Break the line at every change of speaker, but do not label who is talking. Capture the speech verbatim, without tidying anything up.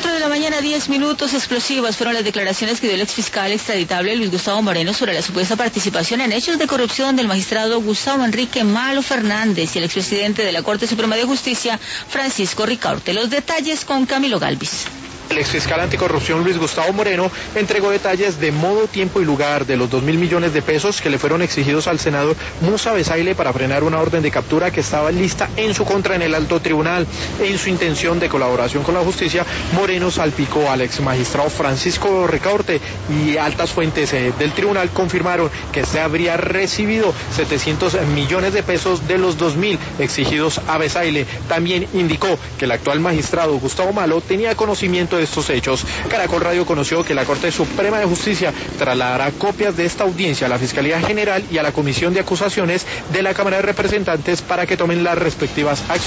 Cuatro de la mañana, diez minutos. Explosivas fueron las declaraciones que dio el exfiscal extraditable Luis Gustavo Moreno sobre la supuesta participación en hechos de corrupción del magistrado Gustavo Enrique Malo Fernández y el expresidente de la Corte Suprema de Justicia, Francisco Ricaurte. Los detalles con Camilo Galvis.
El exfiscal anticorrupción Luis Gustavo Moreno entregó detalles de modo, tiempo y lugar de los dos mil millones de pesos que le fueron exigidos al senador Musa Besaile para frenar una orden de captura que estaba lista en su contra en el alto tribunal. En su intención de colaboración con la justicia, Moreno salpicó al exmagistrado Francisco Ricaurte y altas fuentes eh, del tribunal confirmaron que se habría recibido setecientos millones de pesos de los dos mil exigidos a Besaile. También indicó que el actual magistrado Gustavo Malo tenía conocimiento de estos hechos. Caracol Radio conoció que la Corte Suprema de Justicia trasladará copias de esta audiencia a la Fiscalía General y a la Comisión de Acusaciones de la Cámara de Representantes para que tomen las respectivas acciones.